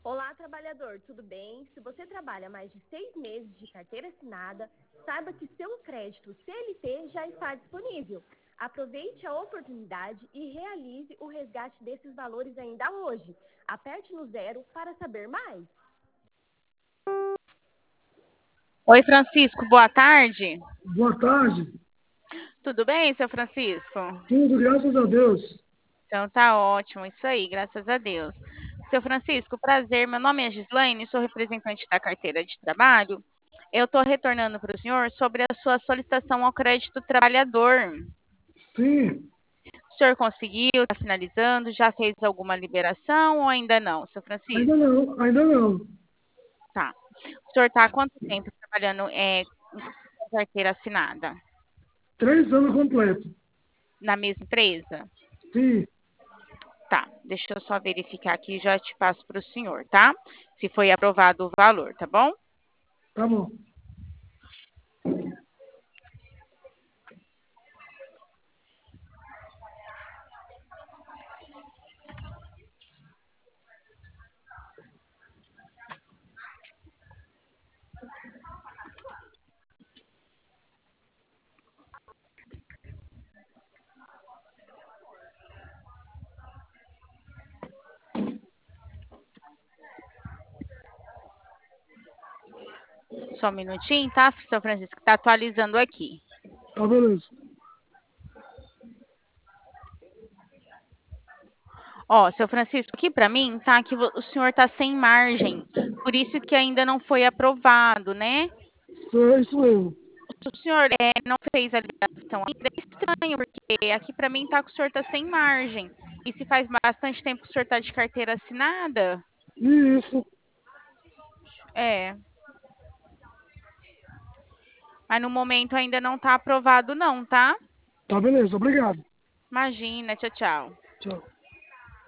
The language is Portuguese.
Olá, trabalhador, tudo bem? Se você trabalha mais de 6 meses de carteira assinada, saiba que seu crédito CLT já está disponível. Aproveite a oportunidade e realize o resgate desses valores ainda hoje. Aperte no 0 para saber mais. Oi, Francisco, boa tarde. Boa tarde. Tudo bem, seu Francisco? Tudo, graças a Deus. Então tá ótimo, isso aí, graças a Deus. Seu Francisco, prazer. Meu nome é Gislaine, sou representante da carteira de trabalho. Eu estou retornando para o senhor sobre a sua solicitação ao crédito trabalhador. Sim, O senhor conseguiu? Está finalizando? Já fez alguma liberação ou ainda não, seu ainda Francisco? não, ainda não. Tá. O senhor está há quanto tempo trabalhando com carteira assinada? 3 anos completo. Na mesma empresa? Sim, Tá, deixa eu só verificar aqui e já te passo para o senhor, tá? Se foi aprovado o valor, tá bom? tá bom. Só um minutinho, tá, seu Francisco? Tá atualizando aqui. Tá beleza. Ó, seu Francisco, aqui para mim tá que o senhor tá sem margem, por isso que ainda não foi aprovado, né? É isso mesmo. Se o senhor não fez a liberação ainda, é estranho, porque aqui para mim tá que o senhor tá sem margem. E se faz bastante tempo que o senhor tá de carteira assinada, Isso. é. Mas no momento ainda não tá aprovado, não, tá? Tá beleza, obrigado. Imagina, tchau, tchau. Tchau.